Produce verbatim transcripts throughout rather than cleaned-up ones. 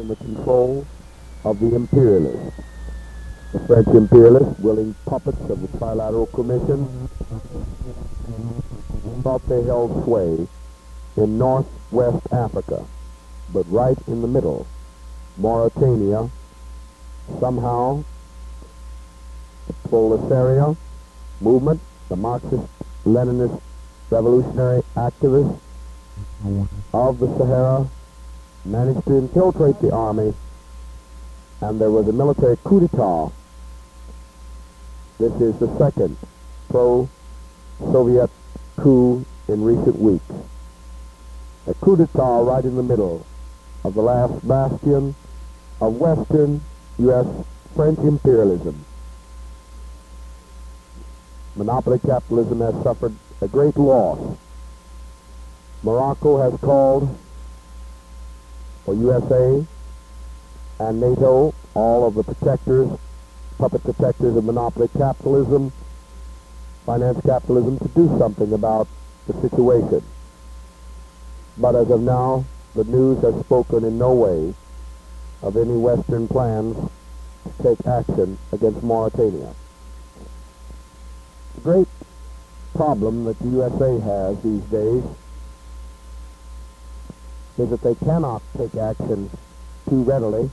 in the control of the imperialists. The French imperialists, willing puppets of the Trilateral Commission, thought they held sway in northwest Africa, but right in the middle, Mauritania, somehow the proletariat movement, the Marxist-Leninist revolutionary activists of the Sahara managed to infiltrate the army, and there was a military coup d'etat. This is the second pro-Soviet coup in recent weeks. A coup d'etat right in the middle of the last bastion of Western U S French imperialism. Monopoly capitalism has suffered a great loss. Morocco has called for U S A and NATO, all of the protectors, puppet protectors of monopoly capitalism, finance capitalism, to do something about the situation. But as of now, the news has spoken in no way of any Western plans to take action against Mauritania. The great problem that the U S A has these days is that they cannot take action too readily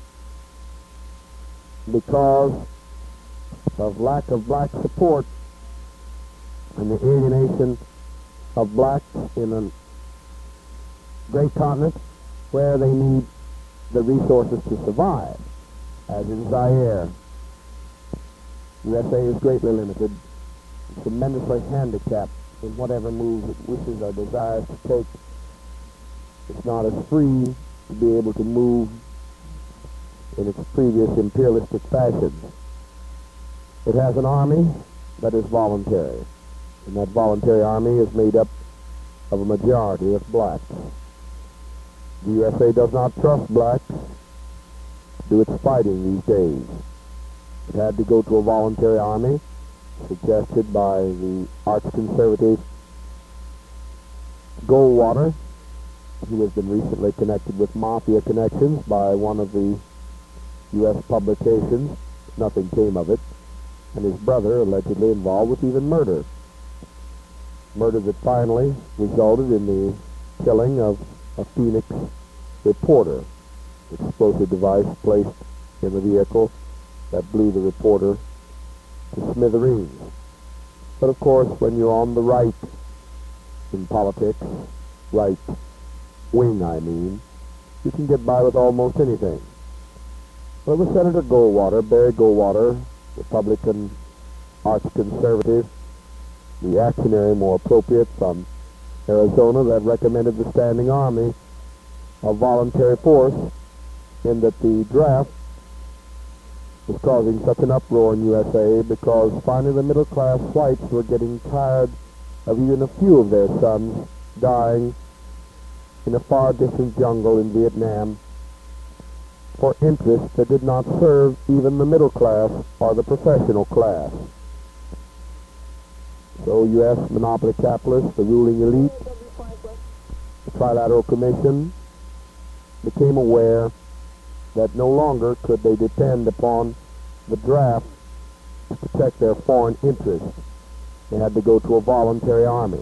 because of lack of black support and the alienation of blacks in a great continent where they need the resources to survive, as in Zaire. U S A is greatly limited, tremendously handicapped in whatever moves it wishes or desires to take. It's not as free to be able to move in its previous imperialistic fashions. It has an army that is voluntary, and that voluntary army is made up of a majority of blacks. The U S A does not trust blacks to do its fighting these days. It had to go to a voluntary army suggested by the arch-conservative Goldwater, who has been recently connected with mafia connections by one of the U S publications. Nothing came of it. And his brother allegedly involved with even murder. Murder that finally resulted in the killing of a Phoenix reporter. Explosive device placed in the vehicle that blew the reporter to smithereens. But of course, when you're on the right in politics, right wing I mean, you can get by with almost anything. But it was Senator Goldwater, Barry Goldwater, Republican arch-conservative, reactionary, more appropriate, from Arizona, that recommended the standing army of voluntary force, in that the draft was causing such an uproar in U S A because finally the middle-class whites were getting tired of even a few of their sons dying in a far-distant jungle in Vietnam for interests that did not serve even the middle class or the professional class. So U S monopoly capitalists, the ruling elite, the Trilateral Commission, became aware that no longer could they depend upon the draft to protect their foreign interests. They had to go to a voluntary army.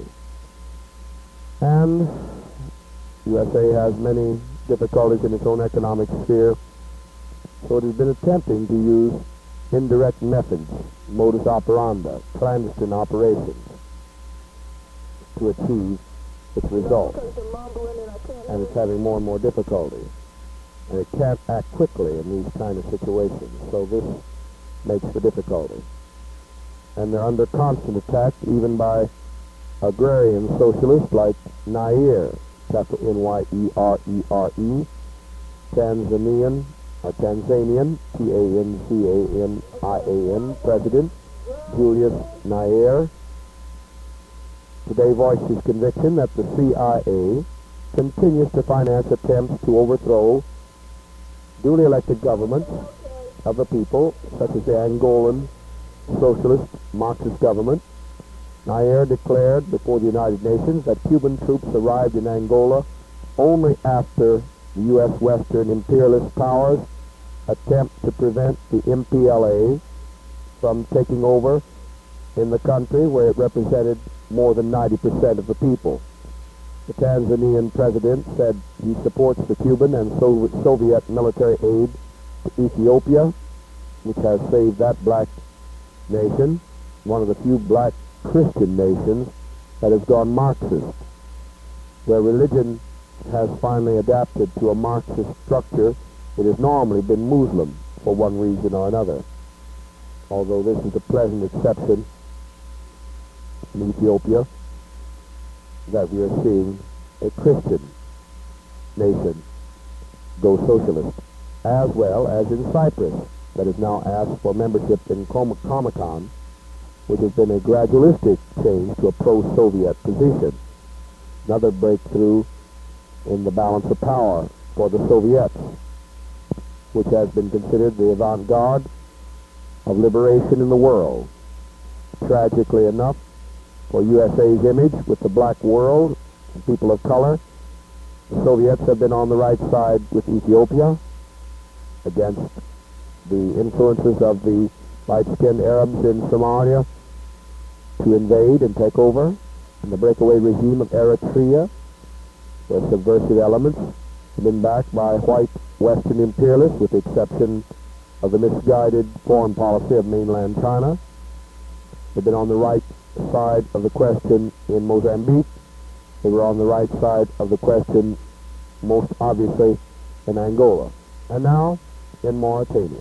And U S A has many difficulties in its own economic sphere, so it has been attempting to use indirect methods, modus operandi, clandestine operations, to achieve its results. And it's having more and more difficulty. And it can't act quickly in these kind of situations, so this makes the difficulty. And they're under constant attack even by agrarian socialists like Nair, capital N Y E R E R E, Tanzanian, or Tanzanian, T A N Z A N I A N, President Julius Nair, today voiced his conviction that the C I A continues to finance attempts to overthrow duly elected governments of the people, such as the Angolan socialist Marxist government. Nair declared before the United Nations that Cuban troops arrived in Angola only after the U S Western imperialist powers attempt to prevent the M P L A from taking over in the country where it represented more than ninety percent of the people. The Tanzanian president said he supports the Cuban and Soviet military aid to Ethiopia, which has saved that black nation, one of the few black Christian nations that has gone Marxist, where religion has finally adapted to a Marxist structure. It has normally been Muslim for one reason or another, although this is a pleasant exception in Ethiopia, that we are seeing a Christian nation go socialist, as well as in Cyprus, that has now asked for membership in Com- Comecon, which has been a gradualistic change to a pro-Soviet position. Another breakthrough in the balance of power for the Soviets, which has been considered the avant-garde of liberation in the world. Tragically enough, for U S A's image with the black world and people of color, the Soviets have been on the right side with Ethiopia against the influences of the light-skinned Arabs in Somalia to invade and take over, and the breakaway regime of Eritrea, where subversive elements have been backed by white Western imperialists, with the exception of the misguided foreign policy of mainland China. They've been on the right side of the question in Mozambique. They were on the right side of the question, most obviously, in Angola, and now in Mauritania.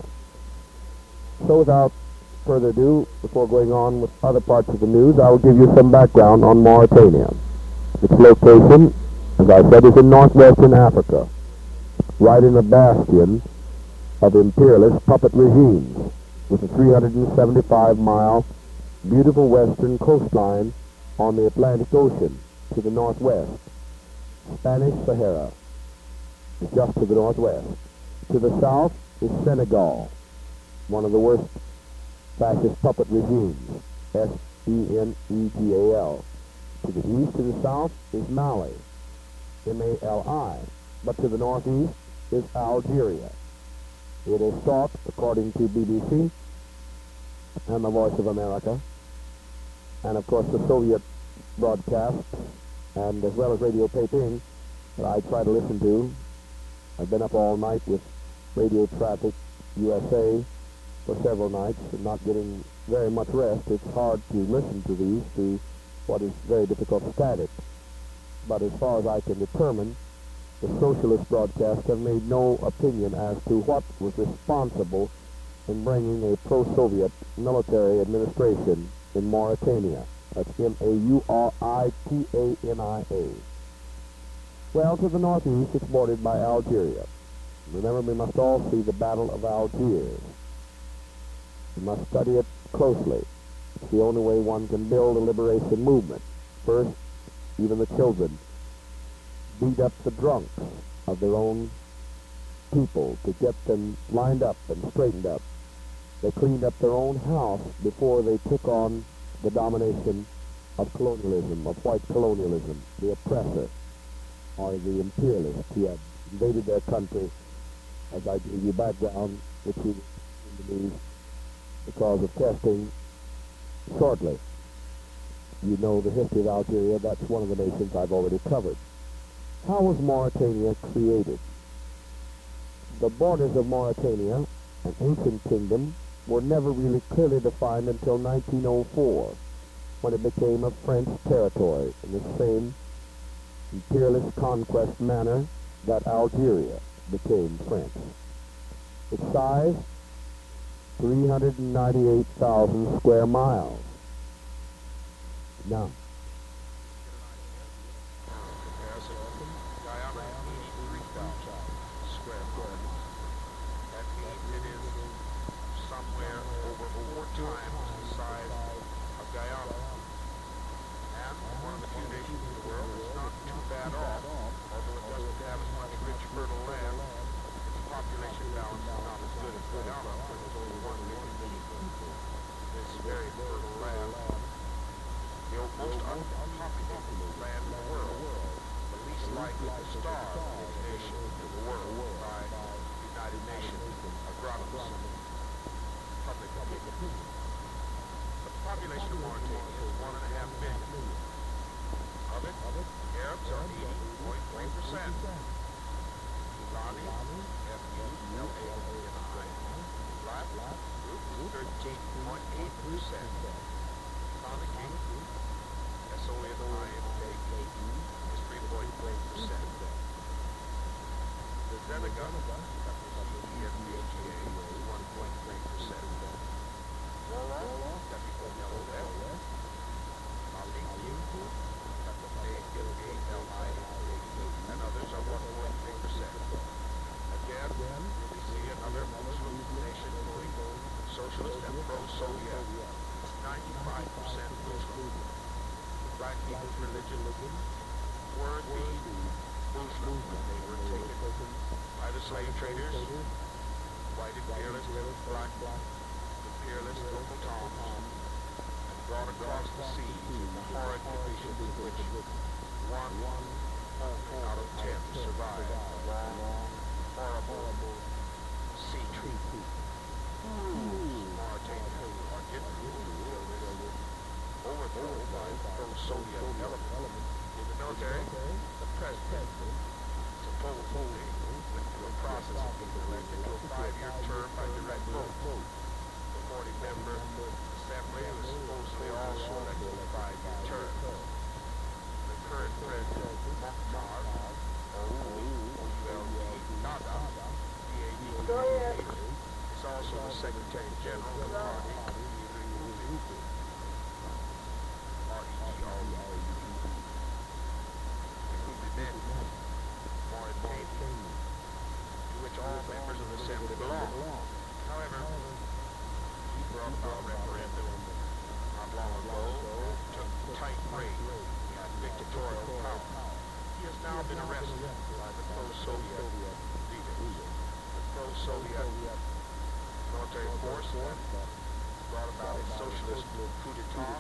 So without further ado, before going on with other parts of the news, I will give you some background on Mauritania. Its location, as I said, is in northwestern Africa, right in the bastion of imperialist puppet regimes, with a three hundred seventy-five mile beautiful western coastline on the Atlantic Ocean to the northwest. Spanish Sahara is just to the northwest. To the south is Senegal, one of the worst fascist puppet regimes, S E N E G A L. To the east, to the south, is Mali, M A L I. But to the northeast is Algeria. It is thought, according to B B C and the Voice of America, and of course the Soviet broadcasts, and as well as Radio Peiping that I try to listen to. I've been up all night with Radio Traffic U S A for several nights and not getting very much rest. It's hard to listen to these through what is very difficult static. But as far as I can determine, the socialist broadcasts have made no opinion as to what was responsible in bringing a pro-Soviet military administration in Mauritania. That's M A U R I T A N I A. Well, to the northeast, it's bordered by Algeria. Remember, we must all see the Battle of Algiers. We must study it closely. It's the only way one can build a liberation movement. First, even the children beat up the drunks of their own people to get them lined up and straightened up. They cleaned up their own house before they took on the domination of colonialism, of white colonialism, the oppressor, or the imperialists who had invaded their country, as I gave you background, which we in the news because of testing shortly. You know the history of Algeria. That's one of the nations I've already covered. How was Mauritania created? The borders of Mauritania, an ancient kingdom, were never really clearly defined until nineteen oh four, when it became a French territory in the same imperialist conquest manner that Algeria became French. Its size, three hundred ninety-eight thousand square miles. Now, least likely to starve of any nation in the world by the United Nations agronomist public opinion. The population of Mauritania is one and a half million. Of it, Arabs are eighty point three percent. Fulani, F U L A N I, Black group is thirteen point eight percent. Kanaki, S O N I N K E, is three point three percent. The Zenaga, that was C E N B G A, is one point three percent. Walla, W L O F, Maliki, W A L I N K E, and others are one point three percent. Again, we see another Muslim nation going socialist and pro-Soviet. ninety-five percent Muslim. Black people's religion were the Muslim when they were taken by the slave traders, white imperialist, black imperialist local towns, and brought across the seas in the horrid conditions in which one only out of ten survived the long, horrible sea trip. Mauritania are getting overthrown by pro-Soviet element in the military. The president supposedly went through a process of being elected to a five-year term by direct vote. The forty-member assembly was supposedly also elected to a five-year term. The current president, Mokhtar Ould, O U L D, Dada, D A D, is also the Secretary General of the party, R E G R O U D, Mauritania, to which all members of the Assembly belong. However, he brought about a referendum not long ago and took tight rein. He had dictatorial power. He has now been arrested by the pro-Soviet leaders. The pro-Soviet military force that brought about a socialist coup d'etat,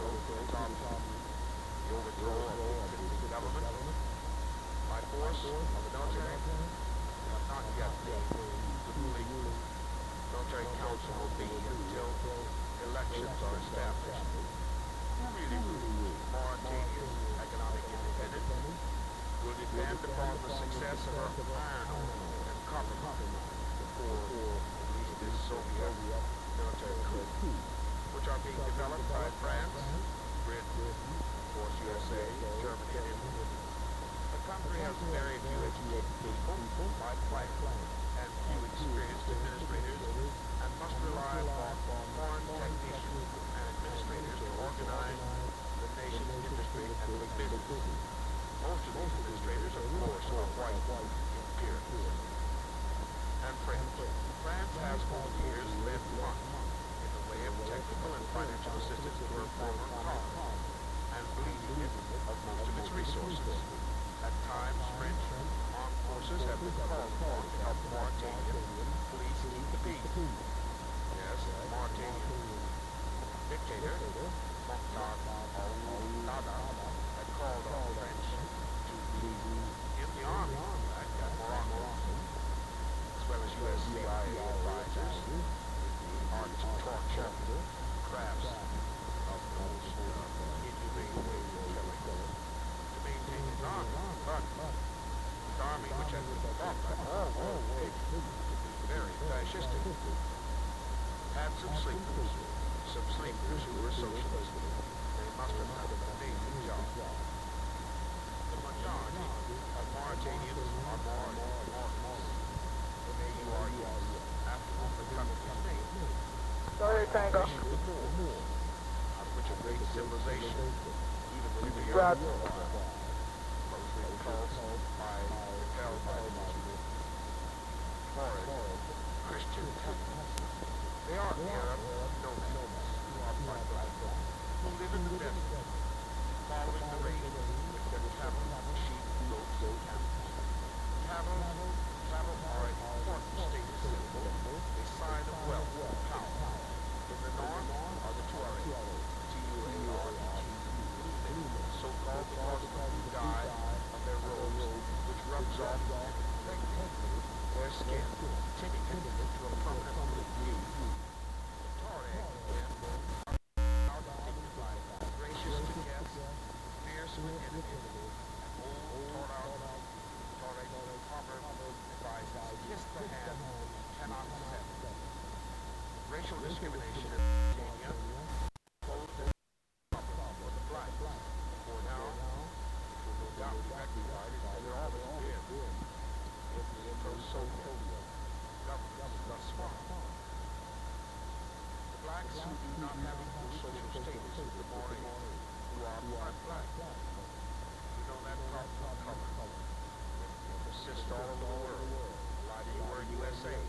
the overthrow of the existing government by force of the military. They have not yet named the ruling military council will be until elections are established. Who really rules Mauritania's economic independence will depend upon the success of our iron ore and copper mines before at least this Soviet military coup, which are being developed by France, Britain, of course U S A, Germany, and Italy. The country has very few educated people by plan and few experienced administrators, and must rely upon foreign technicians and administrators to organize the nation's industry and big business. Most of these administrators, of course, are white imperialists and French. France has over the years lent money in the way of technical and financial assistance to her former colonies, and bleeding it of most of its resources. At times, French armed forces have been called upon to help Mauritanian police keep the peace. Yes, Mauritanian dictator, Mokhtar Ould Dada, had called on French to be in the army back at Morocco, as well as U S C I A advisors in the art to torture, crafts of those uh, inhumane ways of killing, to maintain his army. But his army, which has been fought by all world nations to be very fascistic, had some sleepers, some sleepers who were socialists. They must have done an amazing job. The majority of Mauritanians are Mauritans, M A U R E S, after whom the country's named. Sorry, Tango. Out of which a great civilization, even within the Brad. Europe, mostly called by, held by the horrid Christian tenets. They are Arab nomads who are black, who live in the desert, following the rain with their cattle, sheep, goats, and camels. Cattle, cattle are an important status symbol, a sign of wealth and power. In the north are the Tuareg, T U A R E G, so called because of the blue dye of their robes discrimination in Mauritania posed a problem for the blacks. For now, it will no doubt be rectified as it always been in the pro-Soviet governments thus far. The blacks who do not have equal social status with the Maoris, who are part black, you know that problem of color. It persists all over the world. Why do you were U S A?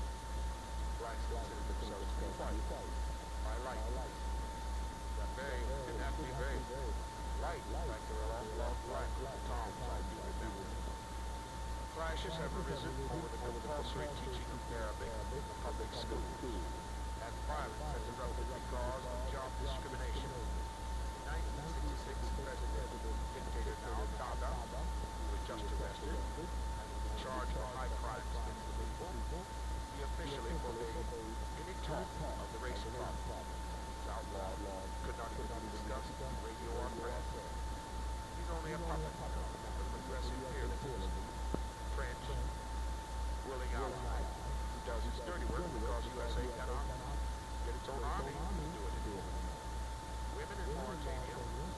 Blacks consider themselves to be white by light. They're very, didn't have to be very light. In fact, they're an awful lot black with the Toms, I do remember. Clashes have arisen over the compulsory teaching of Arabic in the public schools, and violence has erupted because of job discrimination. In nineteen sixty-six, President dictator now, Dada, who was just arrested and was in charge of high crimes against the people, he officially forbade any talk of the race problem. It's outlawed, could not even be discussed on radio or press. He's only a puppet now of progressive imperialism. French, willing ally, who does its dirty work because U S A cannot get its own army to do it anymore. Women in Mauritania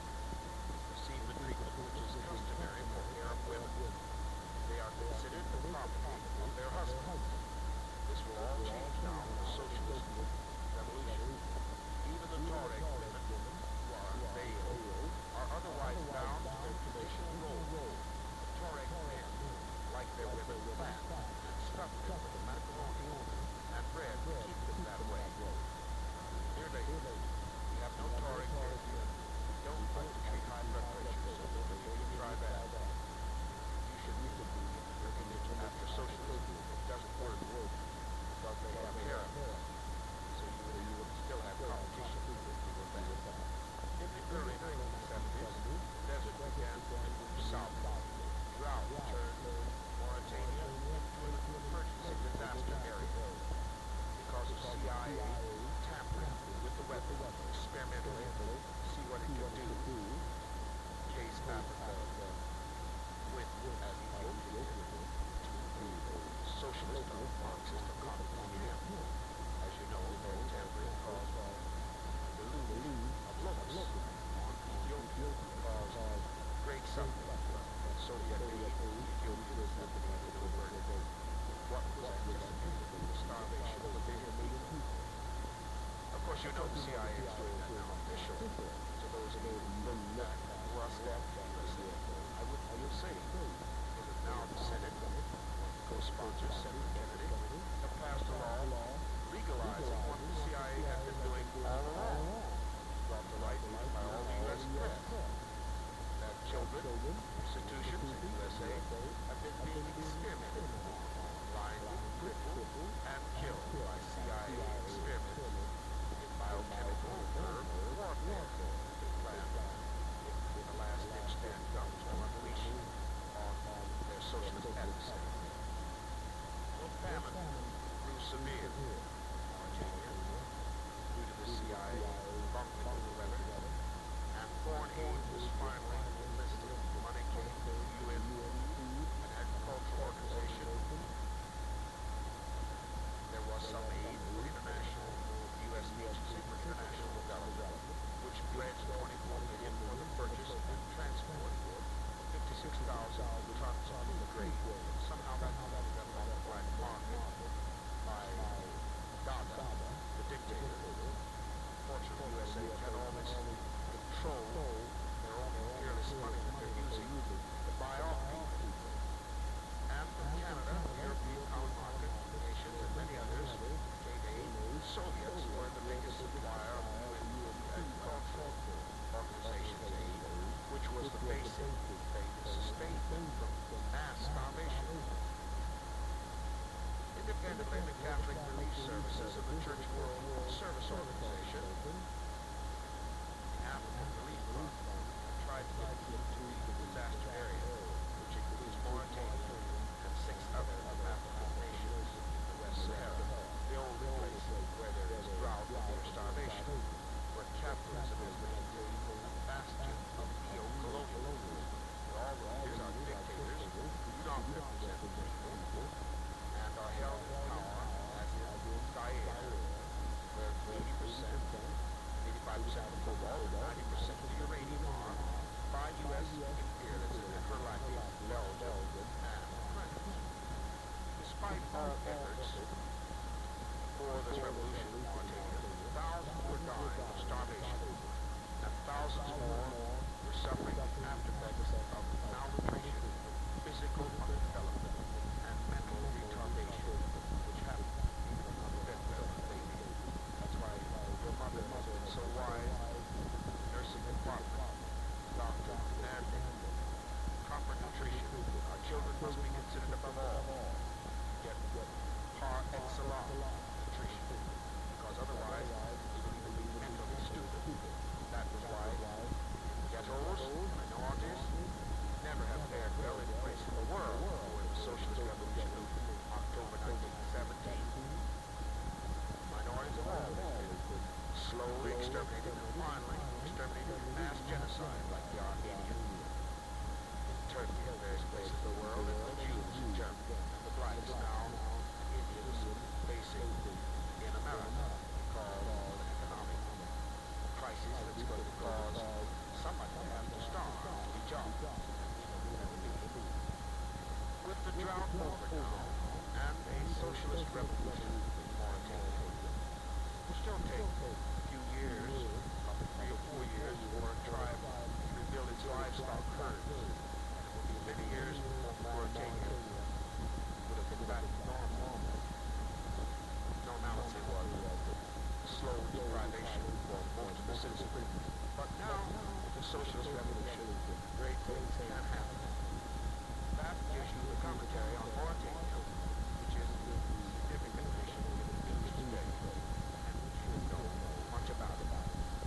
receive the treatment which is customary for Arab women. They are considered the property of their husbands. This will all change now with the socialist revolution. Even the Tuareg women, who are veiled, are otherwise bound to their traditional role. The Tuareg men like their women fat and stuff them with macaroni and bread to keep them that way. Dear lady, we have no Tuareg men here. We don't like to treat high blood pressure, so maybe you can try that. You should be your religion after socialism. It doesn't work because they have hair. So you would, you would still have competition with that. In the early nineteen seventies, the desert began to move south. Drought turned Mauritania into an emergency disaster area because of C I A tampering with the weather experimentally to see what it could do. Case Africa went as Ethiopia to the socialist or Marxist or communist camp. As you know, their tampering caused the deluge of locusts on Ethiopia caused great suffering. Soviet aid, Ethiopians have been able to avert what was anticipated to be the starvation of the billion people. Of course, you know the C I A is doing that now officially. So those of you who look back who are staff in the U S A, I wouldn't feel safe. Because now the Senate, one of the co-sponsors, Senator Kennedy, have passed a law legalizing what the C I A had been doing all along. Brought to light by all the U S press. That children, institutions in the U S A have been being experimented on, blinded, crippled, and killed by C I A experiments in biochemical herb warfare. They plan, if the last ditch stand comes, to unleash on their socialist adversaries. Well, famine grew severe in Mauritania due to the C I A bumping with the weather, and foreign aid was finally enlisted. Money came to the U N, an agricultural organization. There was some aid for international, the U S Agency for International Development, which pledged twenty-four million dollars for the purchase and transport of fifty-six thousand tons of food grain. Somehow that got on the black market by Dada, the dictator. Unfortunately, U S A can always control their own imperialist money that they're using to buy off people. And from Canada, European common market nations, and many others came aid. The Soviets were the biggest supplier of U N agricultural organizations aid, which was the basic thing to sustain them from mass starvation. Independently, the Catholic Relief Services of the Church World Service Organization, the African Relief Fund, tried to get food to the disaster area, which includes Mauritania and six other African nations in the West Sahara, the only place where there is drought or near starvation, where capitalism is maintained a bastion of neo-colonialism, where all the leaders are dictators who do not represent the people, and are held in power as in Zaire, where the percent of cobalt and ninety percent of uranium are by U S imperialism and her like Belgium and France. Despite all efforts for this revolution in Mauritania, thousands were dying of starvation, and thousands more were suffering the aftereffects of malnutrition, physical underdevelopment, and mental retardation, which happened even among Venezuelan babies. That's why your mother has been so wise in the nursing department, Doctor Fernandez. Proper nutrition. Our children must be considered above all. Get par excellence nutrition, because otherwise we will either be mentally stupid. That was why ghettos, minorities, never have fared well any place in the world during the Socialist Revolution of October nineteen seventeen. Minorities have always been slowly exterminated and finally exterminated in mass genocide like the Armenians, Turkey and various places of the world, and the Jews in Germany, and the blacks now, and Indians facing in America, because of an economic crisis that's going to cause somebody to have to starve to be jobs, and we know who that will be. With the drought over now, and a socialist revolution in Mauritania, it will still take a few years, probably three or four years, for a tribe to rebuild its livestock herds. Many years before Mauritania would have been back to normal. Normality was slow deprivation for most of the citizens. But now, with the socialist revolution, great things can happen. That gives you the commentary on Mauritania, which is a significant nation in the news today, and which you know much about.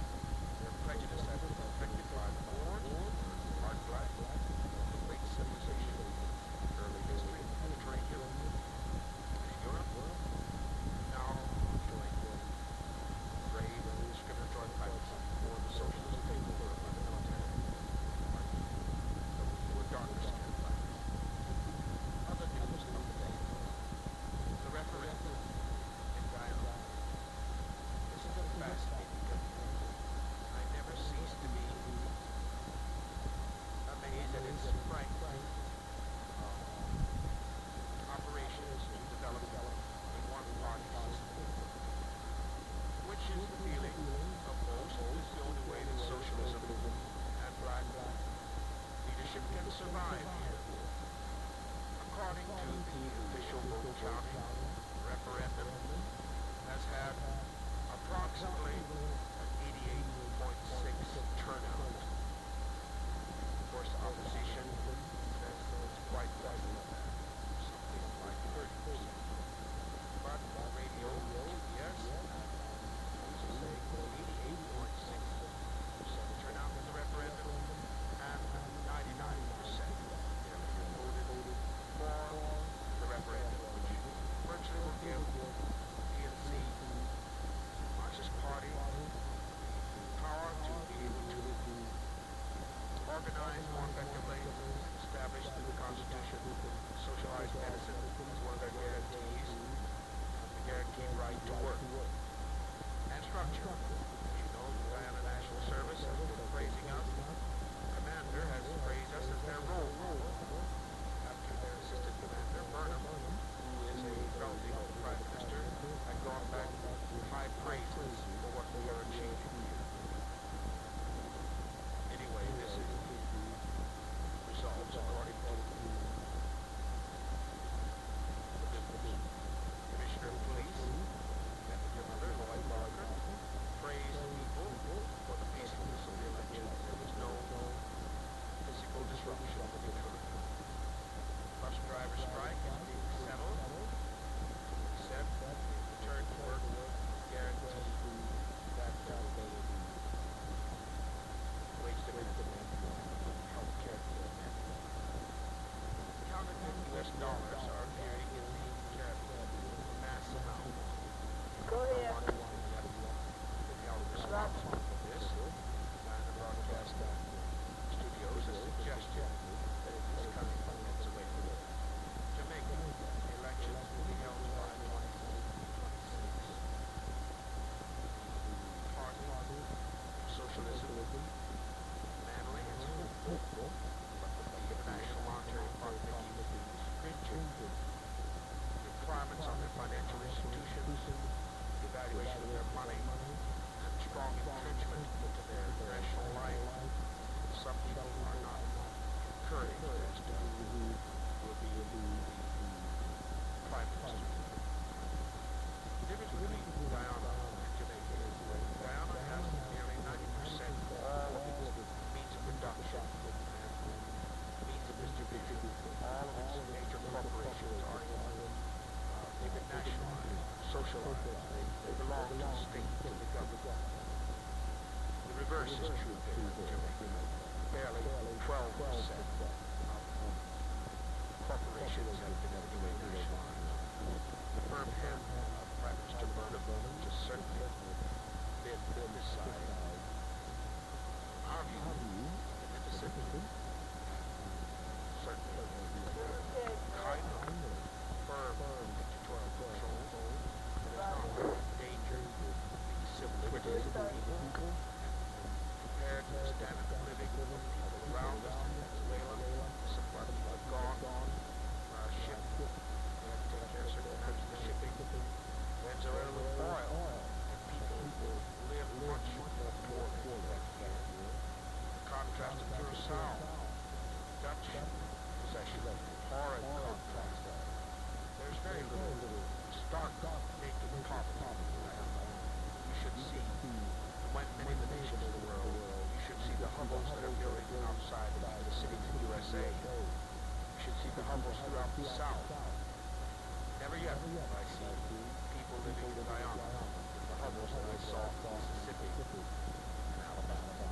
socialized. They belong to the state, to the government. The reverse is true here, Jimmy. Barely twelve percent of corporations have been anyway nationalized. The firm hand of Prime Minister Burnham just certainly been on this side. Our view, beneficent, certainly kind of firm dictatorial control that has not endangered the civil liberties of the people compared to the standard of living of the people around us in Venezuela. Some of our people have gone on our ship. We have to take care of certain matters of the shipping. Venezuela with oil, and people live much more poorly than here. Contrast to Curacao, Dutch possession, horrid contrast. There's very little stark, naked poverty around. You should see, among many of the nations of the world, you should see the hovels that are building outside the cities of the U S A. You should see the hovels throughout the South. Never yet have I seen people living in Guyana, the hovels that I saw in Mississippi and Alabama.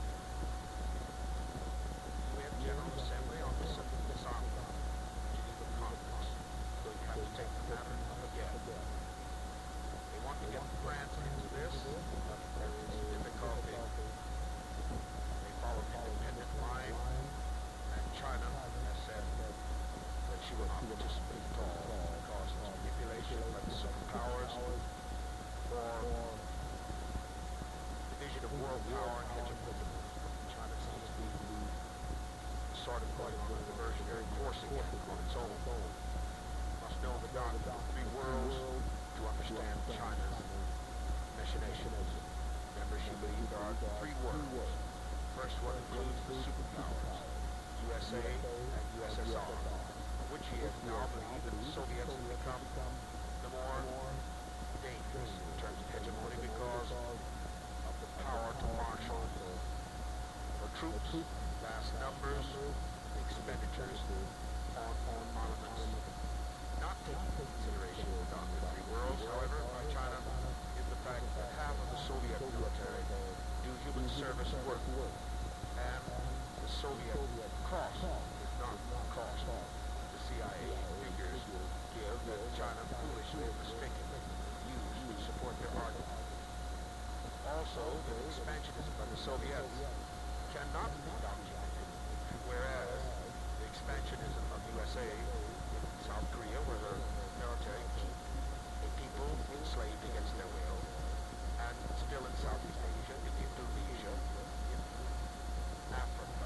We have General Assembly on this disarmament, Geneva Conference, so we have to take the matter up again. They want to get France into this, but there is difficulty. They follow an independent line, and China has said that she will not participate at all because it's manipulation by the superpowers for division of world power and hegemony. China seems to be sort of going on a diversionary course again on its own. Must know the doctrine of three worlds to understand China's machinations. Remember, she believes there are three worlds. First one includes the superpowers, U S A and U S S R, which she has now believed that the Soviets have become the more dangerous in terms of hegemony because of the power to marshal for troops, vast numbers, expenditures on, on armaments. Not taking into consideration the doctrine of three worlds, however, by China is the fact that half of the Soviet military do human service work, and the Soviet cost is not cost. The C I A figures give that China foolishly and mistakenly used to support their argument. Also, the expansionism by the Soviets cannot be documented, whereas the expansionism of U S A in South Korea, where the military keep a people enslaved against their will, and still in Southeast Asia, in Indonesia, in Africa,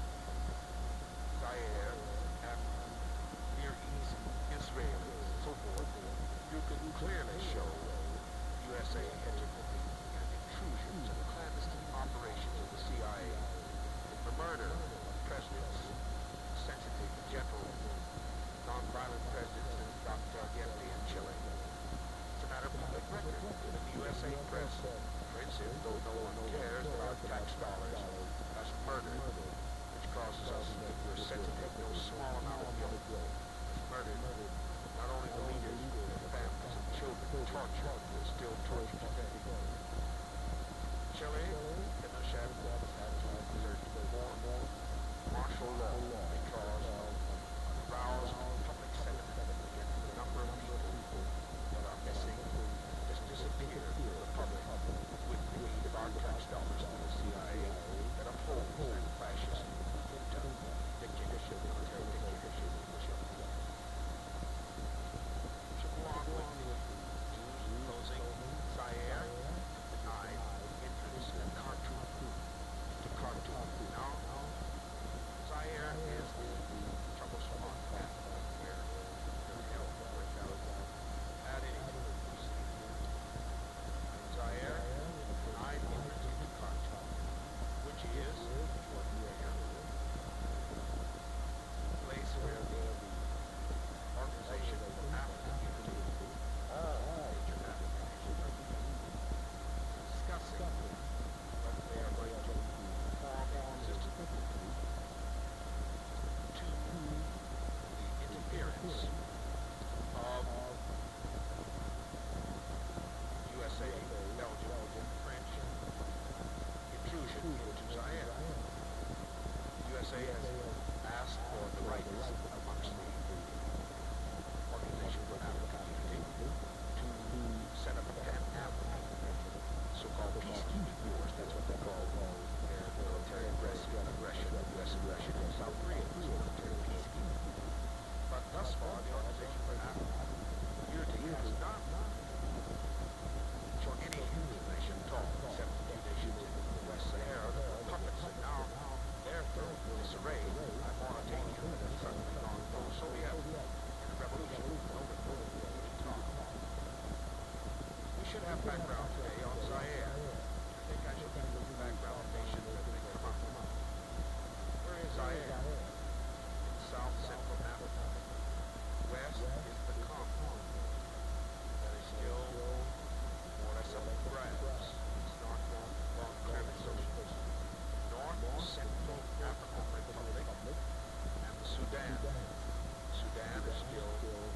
Zaire, and Near East, Israel, and so forth, you can clearly show U S A hegemony and intrusions and clandestine operations of the C I A in the murder of presidents, sensitive, gentle, non-violent presidents as Doctor Allende in Chile. It's a matter of public record. In the U S A press, for instance, though no one cares that our S A has asked for the rights amongst the Organization for African Unity to set up a Pan-African so-called peacekeeping force. That's what they call their military aggression, aggression, U S aggression in South Korea. It's military peacekeeping. But thus far, the Organization for African Unity has not shown any inclination at all, except the nations in West Sahara that were puppets, and now they're thrown in disarray by Mauritania that has suddenly gone pro-Soviet in a revolution. We should have background today on Zaire. I think I should give you background nations as they come up. Where is Zaire? In South Central Africa. West is the Congo. That is still more or less up in grabs. It's not long clearly socialist. North Central African Republic and the Sudan. Sudan is still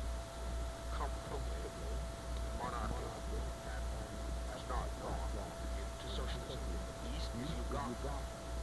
comfortably monarchy and has not gone into socialism. East is Uganda.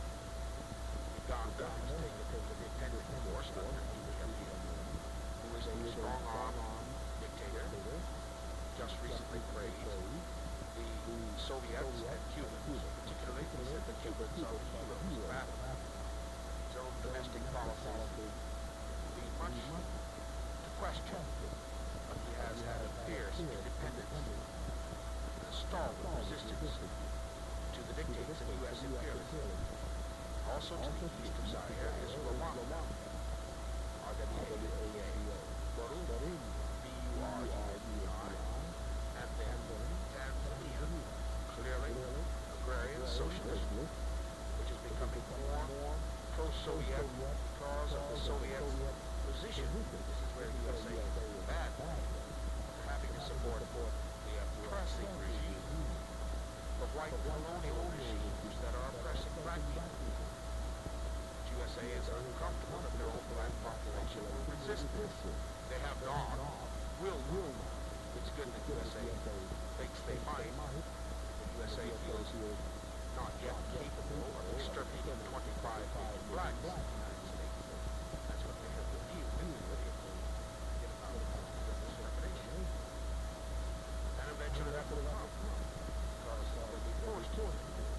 Uganda has taken over the attendant force under Idi Amin, who is a strong-arm dictator, just recently praised the Soviets and Cubans, particularly he said the Cubans are the heroes of battle. His own domestic policies will be much to question, but he has had a fierce independence and a stalwart resistance to the dictates of U S imperialism. Also to the east of Zaire is Rwanda, R W A N D A, Burundi, B U R U N D I, and then Tanzania, clearly agrarian socialist, which is becoming more pro-Soviet because of the Soviet position. This is where U S A is bad, having to support the oppressive regime of white colonial regimes that are oppressing black people. U S A is uncomfortable that their own black population will resist this. They have not, will not. It's good that U S A thinks they might, but U S A feels not yet capable of exterminating twenty-five million blacks in the United States. That's what they have refused. They really get about extermination. And eventually that will come, because they'll be forced to.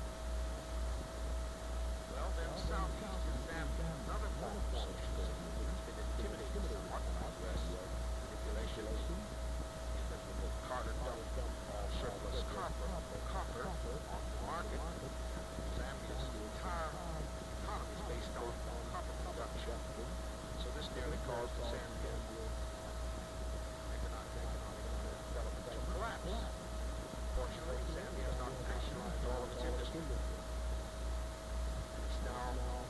Well, then southeast is Zambia, another form of socialism. It's been intimidated somewhat by U S manipulation. Carter dumped all surplus copper, copper on the market. Zambia's entire economy is based on copper production. So this nearly caused the Zambian economic, economic development to collapse. Fortunately, Zambia has not nationalized all of its industry. It's now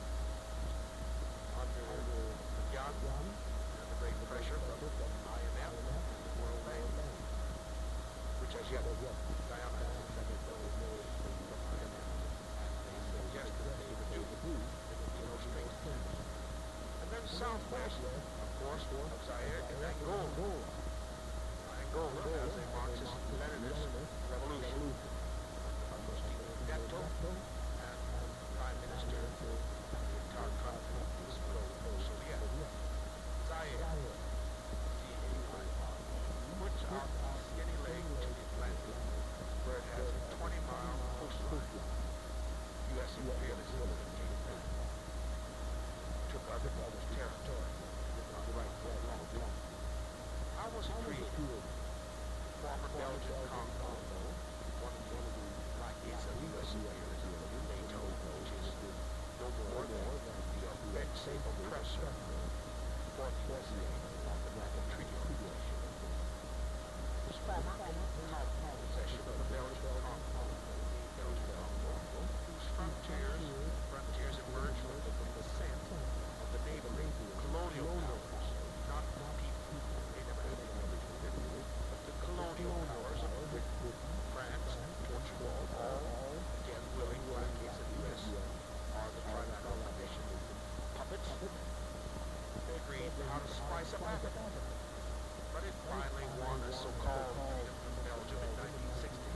under the gun and the great pressure from the I M F and the World Bank, which as yet Guyana has accepted those from I M F, and they suggest that they would do. There will be no strings attached. And then southwest, of course, of Zaire is Angola. Angola has a Marxist-Leninist revolution. Agostinho Neto and Prime Minister of the entire country is pro-Soviet. Zaire, Z A I R E, puts out a skinny leg to the Atlantic, where it has a twenty mile coastline. U S imperialism came back, took other people's territory, did not right for long time. How was it created? Former Belgian Congo, one of the lackeys of U S imperialism, NATO, which is no more than the offensive oppressor for the U S A on the Naga Treaty Organization. Was former powerful possession of the Belgian Congo, Belgian Congo, whose frontiers, frontiers emerged from the descent of the neighboring colonial powers, not the people. They never had any religion with them, but the colonial powers of Britain, France, and Portugal, all, again, willing lackeys of the U S, are the trilateral condition puppets. They agreed how to spice up Africa. But it finally won a so-called freedom from Belgium in nineteen sixty.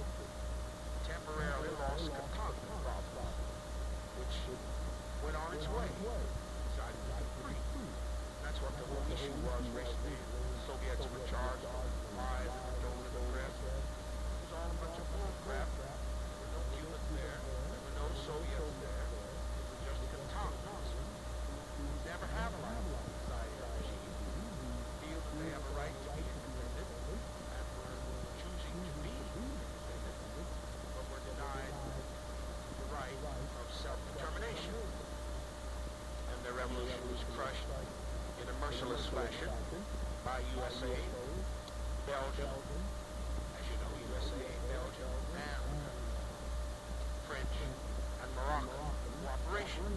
Temporarily lost Katanga province, which went on its way. that's what the whole issue was recently. The Soviets were charged with lies and were told in the press. It was all a bunch of bull crap. There were no Cubans there. There were no Soviets there. It was just Katangans who never have liked the Zaire regime, feel that they have a right to be independent, and were choosing to be independent, but were denied the right of self-determination. And their revolution was crushed in a merciless fashion by U S A, Belgium, as you know, U S A, Belgium, and French and Moroccan cooperation.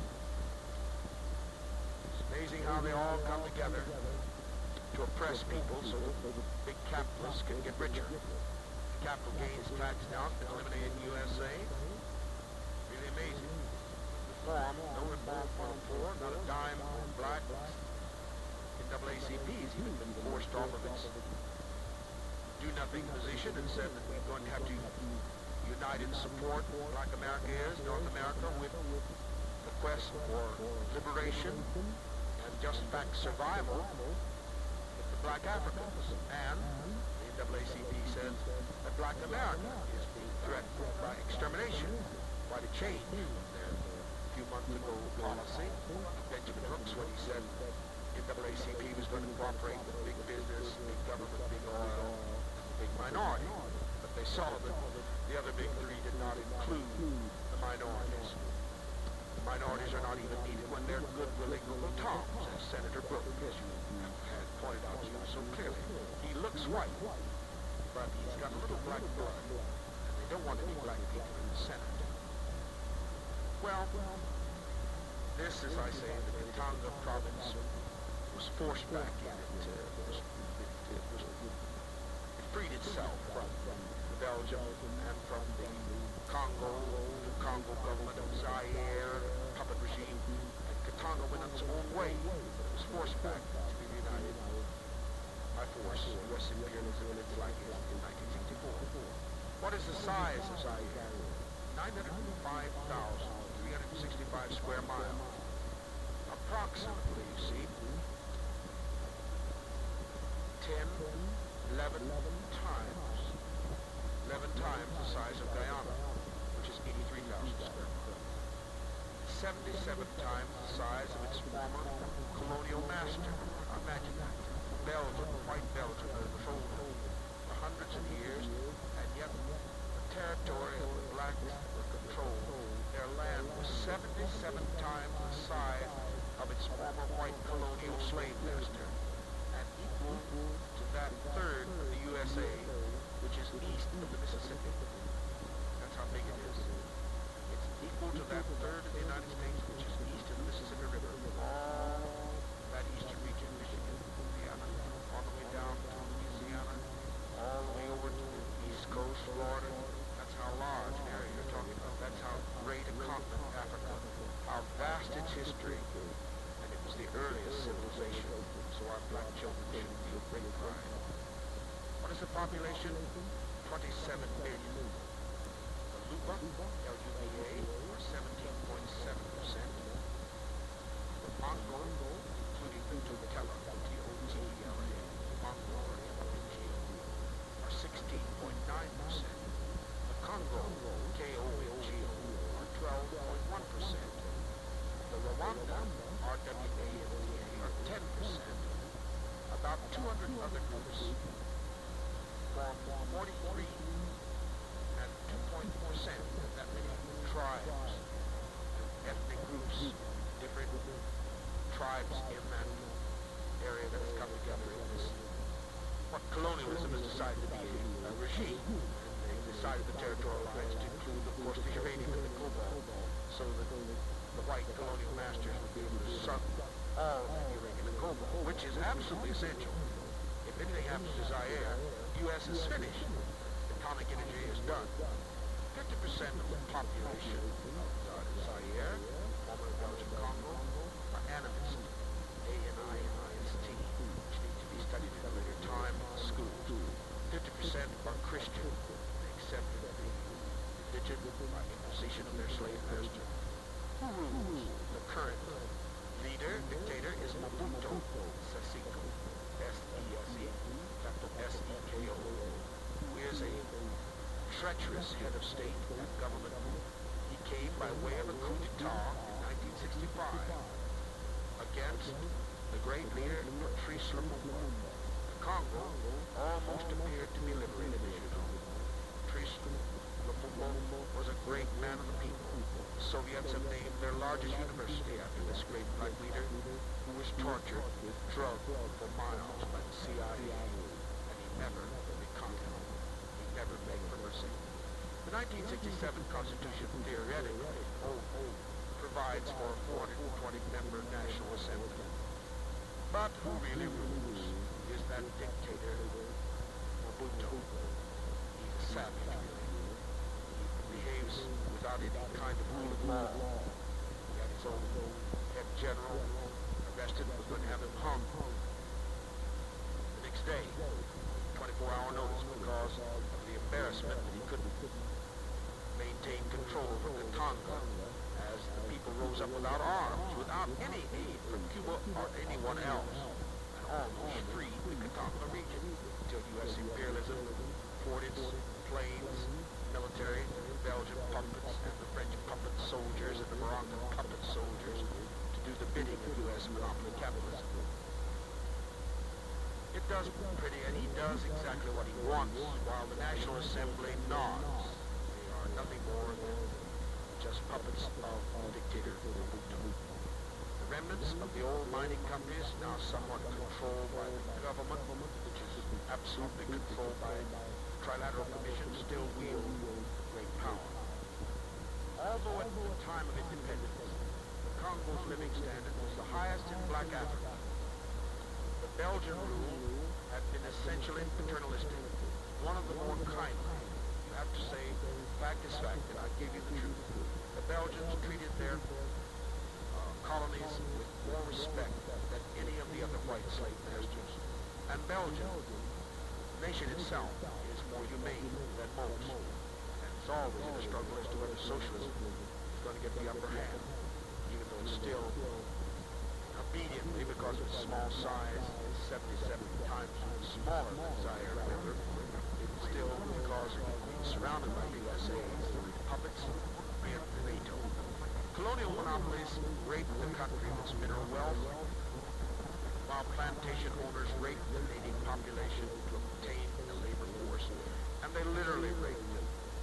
It's amazing how they all come together to oppress people so that big capitalists can get richer. Capital gains tax now has been eliminated in U S A. Really amazing. Reform, no reform for the poor, not a dime for black. N double A C P has even been forced off of its do-nothing position and said that we're going to have to unite and support, like America is, North America, with the quest for liberation and just fact survival with the black Africans. And the N double A C P says that black America is being threatened by extermination. Quite a change from their few months ago policy of Benjamin Brooks when he said N double A C P was going to cooperate with big business, big government, big oil, and the big minority. But they saw that the other big three did not include the minorities. The minorities are not even needed when they're good, willing little toms, as Senator Brooks, as you had pointed out to you so clearly. He looks white, but he's got a little black blood, and they don't want any black people in the Senate. Well, this, as I say, the Katanga province was forced back in. It, uh, was, it, it, was, it freed itself from Belgium and from the Congo, the Congo government of Zaire, puppet regime, and Katanga went on its own way. It was forced back to be reunited by force, U S imperialism and its like in nineteen sixty-four. What is the size of Zaire? nine hundred five thousand three hundred sixty-five square miles. Approximately, you see, ten, eleven times, eleven times the size of Guyana, which is eighty-three thousand square miles. seventy-seven times the size of its former colonial master. Imagine that. Belgium, white Belgium, has controlled it for hundreds of years, and yet the territory of the blacks were controlled. Their land was seventy-seven times the size of its former white colonial slave master, and equal to that third of the U S A, which is east of the Mississippi. That's how big it is. It's equal to that third of the United States, which is east of the Mississippi River. All that eastern region, Michigan, Indiana, all the way down to Louisiana, all the way over to the East Coast, Florida. That's how large an area you're talking about. That's how great a continent, Africa, how vast its history. And it was the earliest civilization, so our black children should feel great pride. What is the population? twenty-seven million. The Luba, L U B A, are seventeen point seven percent. The Mongo, including the Tutela, T O T E L A, Mongo, M O N G O, are sixteen point nine percent. The Congo, K O N G O, are twelve point one percent. The Rwanda, R W A N D A, are ten percent. About two hundred other groups form forty-three and two point four percent of that many tribes and ethnic groups, different tribes in that area that has come together in this, what colonialism has decided to be a, a regime. And they decided the territorial lines to include, of course, the uranium and the cobalt, so that the white colonial masters would be able to suck all that uranium and cobalt, which is absolutely essential. If anything happens to Zaire, U S is finished. Atomic energy is done. fifty percent of the population of Zaire, former Belgian Congo, are animist. A N I M I S T, which need to be studied at a later time in school. fifty percent are Christian. They accepted the religion by imposition of their slave master. Who rules? The current leader, dictator, is Mobutu Seseko, S E S E, capital S E K O, who is a treacherous head of state and government. He came by way of a coup d'etat in nineteen sixty-five against the great leader Patrice Lumumba. The Congo almost appeared to be liberated, as you know. Patrice Lumumba was a great man of the people. The Soviets have named their largest university after this great black leader who was tortured, drugged for miles by the C I A, and he never recanted. He never begged for mercy. The nineteen sixty-seven Constitution theoretically provides for a four hundred twenty member National Assembly. But who really rules is that dictator, Mobutu. He's a savage, really. He behaves without any kind of rule of law. He had his own head general arrested, was going to have him hung the next day, twenty-four hour notice, because of the embarrassment that he couldn't maintain control over Katanga as the people rose up without arms, without any aid from Cuba or anyone else, and almost freed the Katanga region until U S imperialism poured its planes, military, Belgian puppets, and the French puppet soldiers, and the Moroccan puppet soldiers to do the bidding of U S monopoly capitalism. It does pretty, and he does exactly what he wants, while the National Assembly nods. They are nothing more than just puppets of dictator Mobutu. The remnants of the old mining companies, now somewhat controlled by the government, which is absolutely controlled by the Trilateral Commission, still wield great power. Although at the time of independence, the Congo's living standard was the highest in black Africa, the Belgian rule had been essentially paternalistic, one of the more kindly. You have to say, fact is fact, and I give you the truth. The Belgians treated their uh, colonies with more respect than any of the other white slave masters. And Belgium, the nation itself, is more humane than most. And it's always in a struggle as to whether socialism is going to get the upper hand, even though it's still obediently, because of its small size, seventy-seven times smaller than Zaire, remember, it's still, because of being surrounded by U S A's, puppets, and NATO. Colonial monopolies raped the country of its mineral wealth, while plantation owners raped the native population to obtain a labor force, and they literally raped them.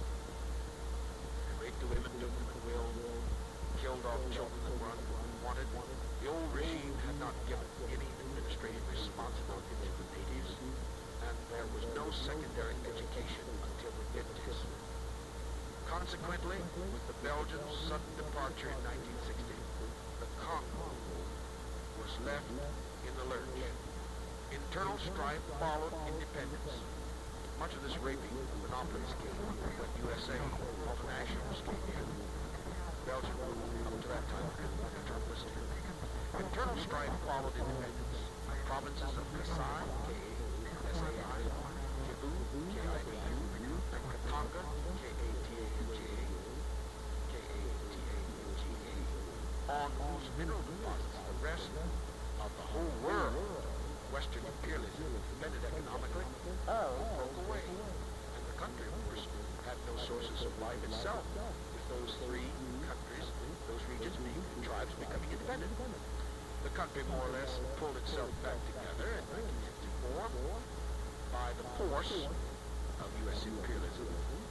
They raped the women, took them at will, killed off children that were unwanted. The old regime had not given any administrative responsibility to the natives, and there was no secondary education until the fifties. Consequently, with the Belgians' sudden departure in nineteen sixty, the Congo was left in the lurch. Internal strife followed independence. Much of this raping of monopolies came when U S A, multinationals, came in. Belgium, up to that time, had been paternalistic. Internal strife followed independence. The provinces of Kasai, K S A I, Kivu, K I B U, and Katanga, K A T A N G A, K A T A N G A, on whose mineral deposits the rest of the whole world, Western imperialism, depended economically, broke away. And the country, of course, had no sources of life itself, with those three countries, those regions, being tribes becoming independent. The country more or less pulled itself back together in nineteen fifty-four by the force of U S imperialism.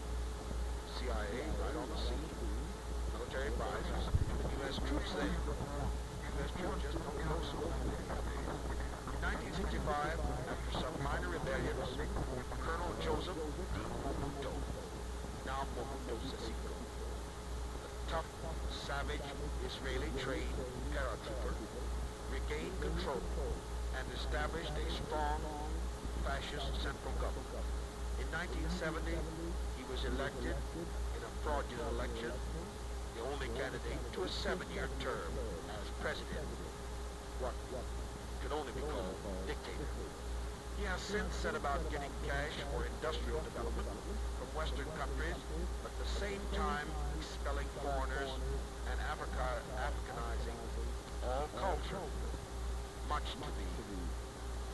C I A right on the scene, military advisors, and the U S troops there. U S troops just don't go so well. In nineteen sixty-five, after some minor rebellions, Colonel Joseph D. Mobutu, now Mobutu Seseko, a tough, savage, Israeli-trained paratrooper, regained control and established a strong fascist central government. In nineteen seventy, he was elected in a fraudulent election, the only candidate to a seven-year term as president, what could only be called dictator. He has since set about getting cash for industrial development from Western countries, but at the same time expelling foreigners and Africa, Africanizing all culture, much to the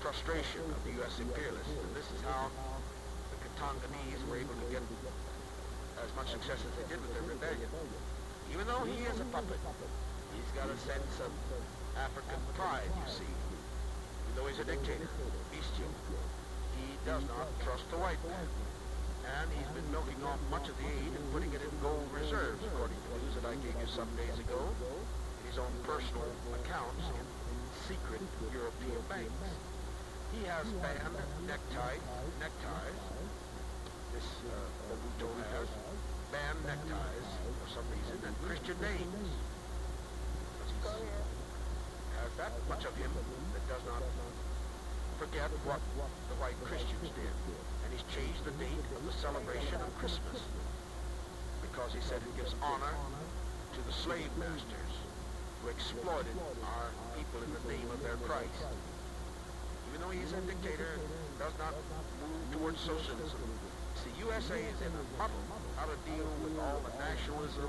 frustration of the U S imperialists. And this is how the Katanganese were able to get as much success as they did with their rebellion. Even though he is a puppet, he's got a sense of African pride, you see. Even though he's a dictator, bestial, he does not trust the white man. And he's been milking off much of the aid and putting it in gold reserves, according to news that I gave you some days ago, in his own personal accounts in secret European banks. He has banned necktie, neckties, this uh, Mobutu has banned neckties for some reason, and Christian names. Because he has that much of him that does not forget what the white Christians did. And he's changed the date of the celebration of Christmas because he said it gives honor to the slave masters who exploited our people in the name of their Christ. Even though he's a dictator and does not move towards socialism, see, U S A is in a muddle how to deal with all the nationalism,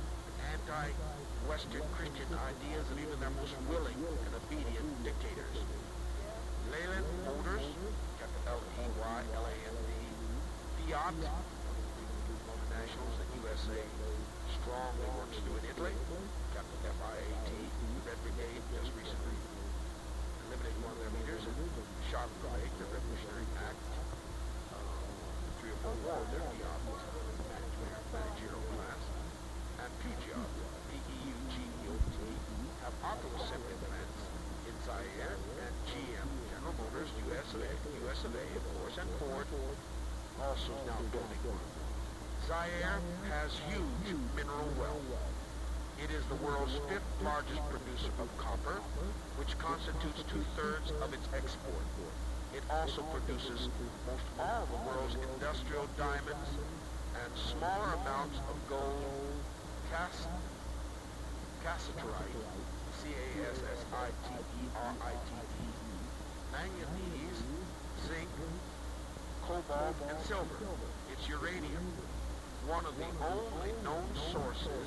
anti-Western Christian ideas of even their most willing and obedient dictators. Leyland Motors, capital L E Y L A N D, Fiat, multinationals that U S A strongly works through in Italy, capital F I A T, the Red Brigade just recently eliminated one of their leaders, and Sharp Brigade, the Revolutionary Act, uh, three or four more of their Fiat management, managerial class, and Peugeot, P E U G E O T, have auto assembly plants in Zaire, and G M, General Motors, U S of A, U S of A, of course, and Ford also now building one. Zaire has huge mineral wealth. It is the world's fifth largest producer of copper, which constitutes two-thirds of its export. It also produces most all the world's industrial diamonds and smaller amounts of gold, cas cassiterite, C A S S I T E R I T E, manganese, zinc, cobalt, and silver. It's uranium, one of the only known sources,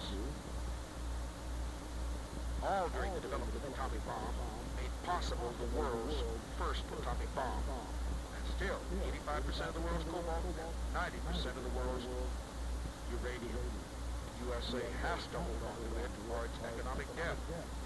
all during the development of the atomic bomb, made possible the world's first atomic bomb. And still, eighty-five percent of the world's cobalt, ninety percent of the world's uranium. U S A has to hold on to it or it's economic death.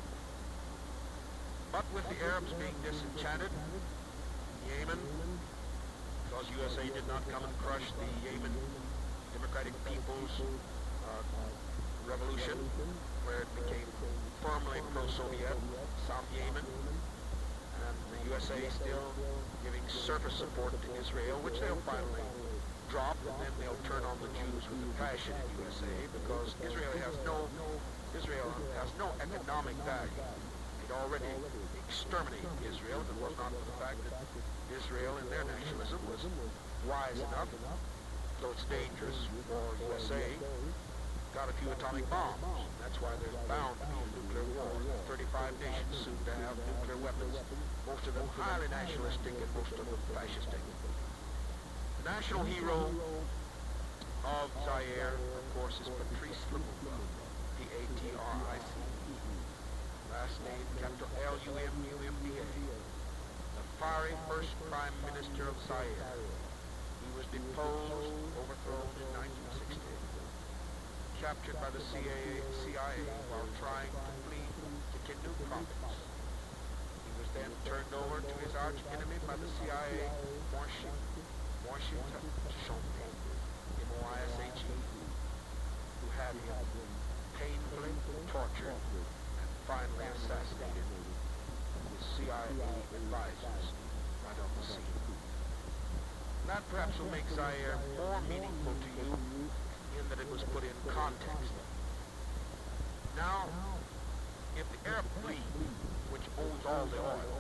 But with the Arabs being disenchanted, Yemen, because U S A did not come and crush the Yemen Democratic People's uh, Revolution, where it became firmly pro-Soviet, South Yemen, and the U S A still giving surface support to Israel, which they'll finally drop, and then they'll turn on the Jews with a passion in U S A, because Israel has no Israel has no economic value. They'd already exterminated Israel if it was not for the fact that Israel in their nationalism was wise enough, though it's dangerous for U S A, got a few atomic bombs. That's why there's bound to be a nuclear war. thirty-five nations soon to have nuclear weapons, most of them highly nationalistic and most of them fascistic. The national hero of Zaire, of course, is Patrice Lumumba, P A T R I C E. Last name, capital L U M U M B A. The fiery first prime minister of Zaire. He was deposed, overthrown in nineteen sixty. Captured by the C I A while trying to flee to Kindu province. He was then turned over to his arch enemy by the C I A, Morshin, Morshin Tshombe, M O I S H E, who had him painfully tortured and finally assassinated with C I A advisors right on the scene. That perhaps will make Zaire more meaningful to you in that it was put in context. Now, if the Arab League, which owns all the oil,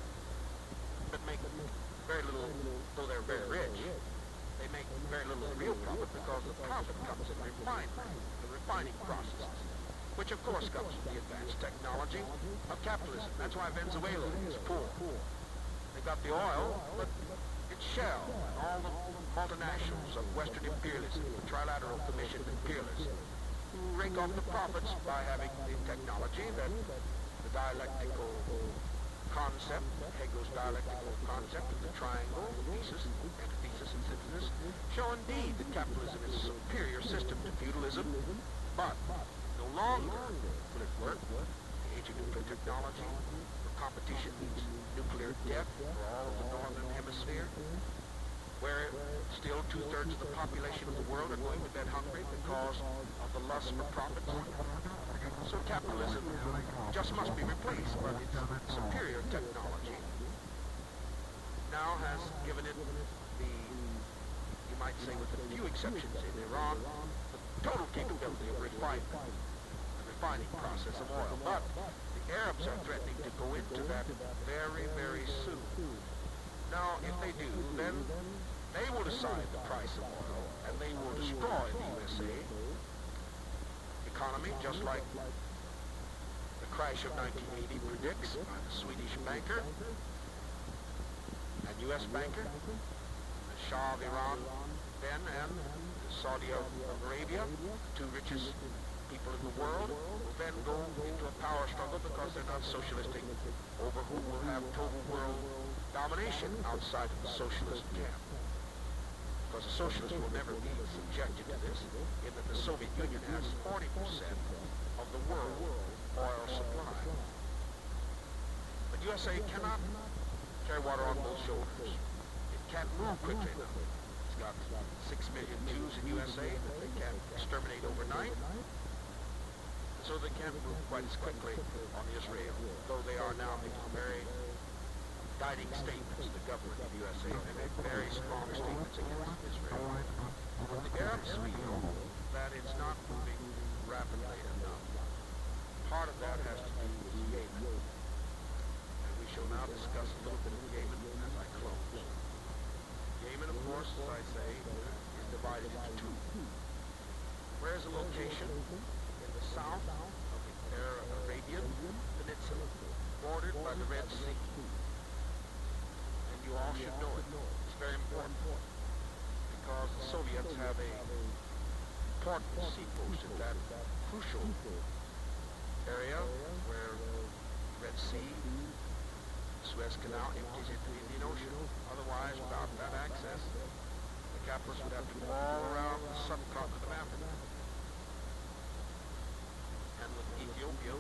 but make very little, though they're very rich, they make very little real profit because the profit comes in refinement, the refining processes, which of course comes from the advanced technology of capitalism. That's why Venezuela is poor. They got the oil, but it's Shell and all the multinationals of Western imperialism, the Trilateral Commission imperialists, who rake off the profits by having the technology that the dialectical concept, Hegel's dialectical concept of the triangle, thesis, antithesis, and synthesis, show indeed that capitalism is a superior system to feudalism, but no longer will it work in the age of nuclear technology, where competition means nuclear death for all of the northern hemisphere, where still two-thirds of the population of the world are going to bed hungry because of the lust for profit. So capitalism just must be replaced, but its superior technology now has given it the, you might say with a few exceptions in Iran, the total capability of refinement, the refining process of oil. But the Arabs are threatening to go into that very, very soon. Now, if they do, then they will decide the price of oil, and they will destroy the U S A economy, just like the crash of nineteen eighty predicts by the Swedish banker and U S banker, the Shah of Iran then, and Saudi Arabia, the two richest people in the world, will then go into a power struggle because they're not socialistic, over who will have total world domination outside of the socialist camp. Because the socialists will never be subjected to this, in that the Soviet Union has forty percent of the world oil supply. But U S A cannot carry water on both shoulders. It can't move quickly enough. It's got six million Jews in U S A that they can't exterminate overnight. So they can't move quite as quickly on Israel, though they are now making very guiding statements, the government of U S A. They make very strong statements against Israel. But the Arabs feel that it's not moving rapidly enough. Part of that has to do with Yemen. And we shall now discuss a little bit of Yemen as I close. Yemen, of course, as I say, is divided into two. Where is the location? In the south of the Arabian Peninsula, bordered by the Red Sea. You all should know it. It's very important because the Soviets have a important seapost at that crucial area where Red Sea, Suez Canal empties into the Indian Ocean. Otherwise, without that access, the capitalists would have to go all around the subcontinent of Africa. And with Ethiopia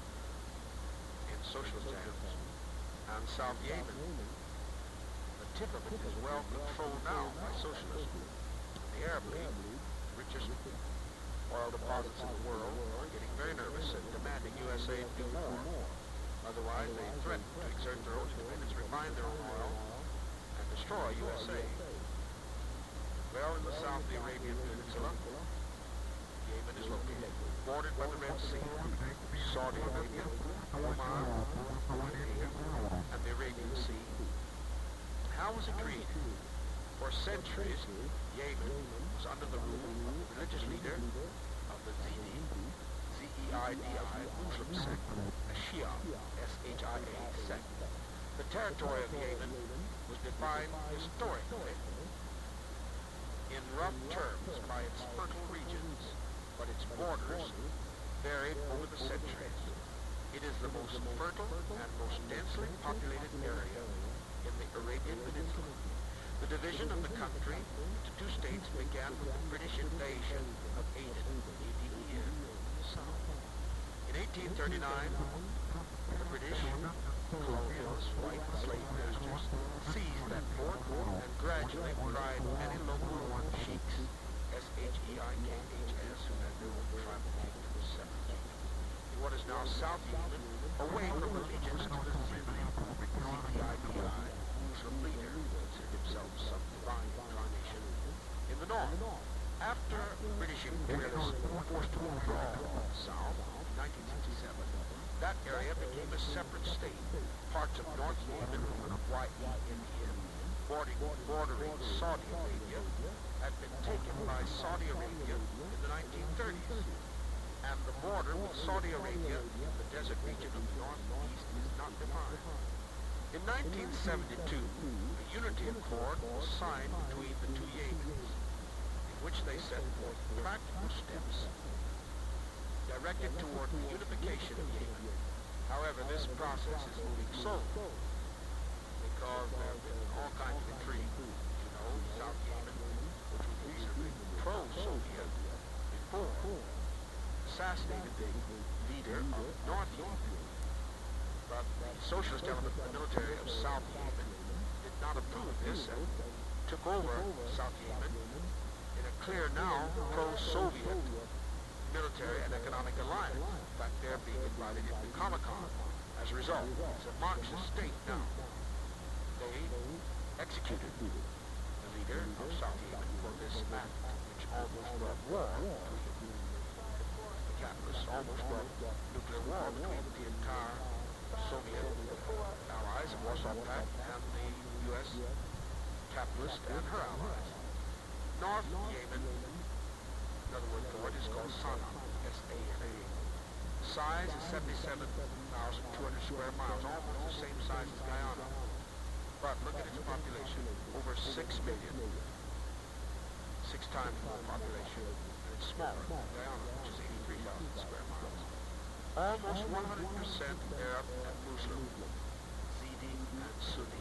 in socialist hands and South Yemen, the tip of it is well controlled now by socialism. The Arab League, richest oil deposits in the world, are getting very nervous and demanding U S A do more. Otherwise, they threaten to exert their own independence, refine their own oil, and destroy U S A. Well, in the south of the Arabian Peninsula, Yemen is located, bordered by the Red Sea, Saudi Arabia, Oman, and the Arabian Sea. How was it created? For centuries, Yemen was under the rule of the religious leader of the Zidi, Z E I D I, Muslim sect, a Shia, S H I A sect. The territory of Yemen was defined historically in rough terms by its fertile regions, but its borders varied over the centuries. It is the most fertile and most densely populated area in the Arabian Peninsula. The division of the country into two states began with the British invasion of Aden, A D E N, in the south. In eighteen thirty-nine, the British colonialists, white slave masters, seized that port and gradually tried many local sheiks, S H E I K H S, who had their own tribal kingdoms separately, in what is now South Yemen, away from allegiance to the Zidi, Z D I D I, Muslim leader who considered himself some divine incarnation in the north. After British imperialists forced to withdraw from the south in nineteen sixty-seven, that area became a separate state. Parts of North Yemen, Y E M E N, bordering, bordering Saudi Arabia, had been taken by Saudi Arabia in the nineteen thirties. And the border with Saudi Arabia, the desert region of the northeast, is not defined. In nineteen seventy-two, a unity accord was signed between the two Yemens, in which they set forth practical steps directed toward the unification of Yemen. However, However, this process is moving slowly because there have been all kinds of intrigue. You know, South Yemen, which was reasonably pro-Soviet before, assassinated the leader of North Yemen. But the socialist element of the military of South Yemen did not approve of this and took over South Yemen in a clear now pro-Soviet military and economic alliance. In fact, they're being invited into Comecon as a result. It's a Marxist state now. They executed the leader of South Yemen for this act, which almost brought war between the capitalists, almost brought nuclear war between the entire Soviet allies, the Warsaw Pact, and the U S capitalist and her allies. North Yemen, another word for it, is called Sana'a, S A N A. Size is seventy-seven thousand two hundred square miles, almost the same size as Guyana. But look at its population, over six million. Six times more population. And it's smaller than Guyana, which is eighty-three thousand square miles. Almost one hundred percent Arab and Muslim, Zidi and Sunni,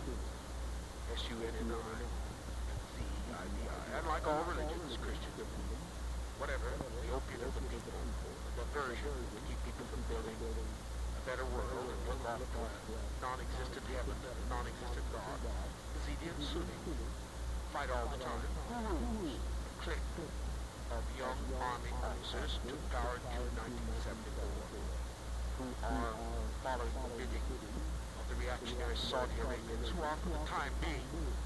S U N N I, Z E I D I, and like all religions, Christian, whatever, the opiate of the people, the diversion to keep people from building a better world and look off to a non-existent heaven and a non-existent God. The Zidi and Sunni fight all the time. Who's a clique of young army officers took power in June nineteen seventy-four, who are following the bidding of the reactionary Saudi Arabians, who are, for the time being,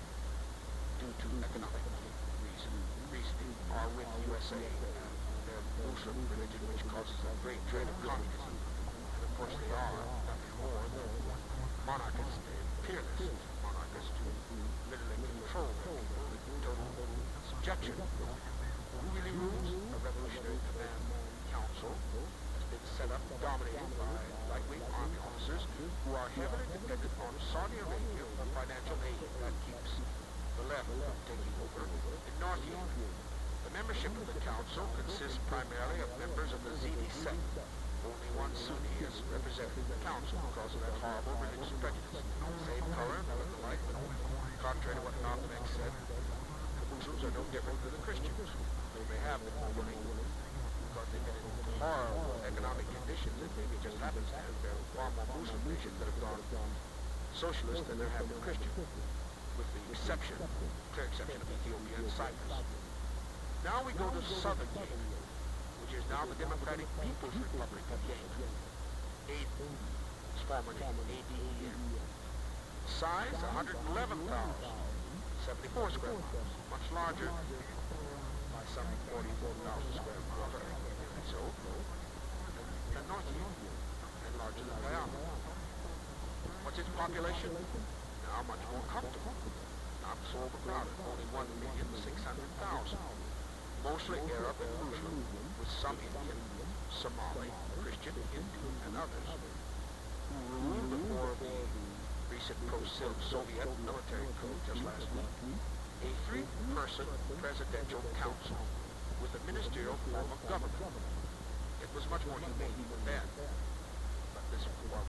due to economic reason, reasoning, are with U S A and their Muslim religion, which causes a great dread of communism. And of course they are nothing more than monarchists, imperialist monarchists, to literally control their people with total subjection. Who really rules? A revolutionary command council has been set up, dominated by right-wing army officers who are heavily dependent on Saudi Arabia for financial aid that keeps the left from taking over in North Yemen. The membership of the council consists primarily of members of the Zidi sect. Only one Sunni is represented in the council because of that horrible religious prejudice. Same color, they look alike, but contrary to what Malcolm X said, the Muslims are no different than the Christians. They may have been more willing because they've been in horrible economic conditions, and maybe just happenstance there are far more Muslim nations that have gone socialist than there have been Christian, with the exception, clear exception of Ethiopia and Cyprus. Now we go to southern Yemen, which is now the Democratic People's Republic of Yemen. Aden, its former name, A D E N. Size, one hundred eleven thousand seventy-four square miles, much larger by some forty-four thousand square miles, or nearly so, than North Yemen, and larger than Guyana. What's its population? Now much more comfortable, not so overcrowded, only one million six hundred thousand. Mostly Arab and Muslim, with some Indian, Somali, Christian, Hindu, and others, who ruled before the recent pro-Soviet military coup just last week. A three-person presidential council with a ministerial form of government. It was much more humane than then, but this was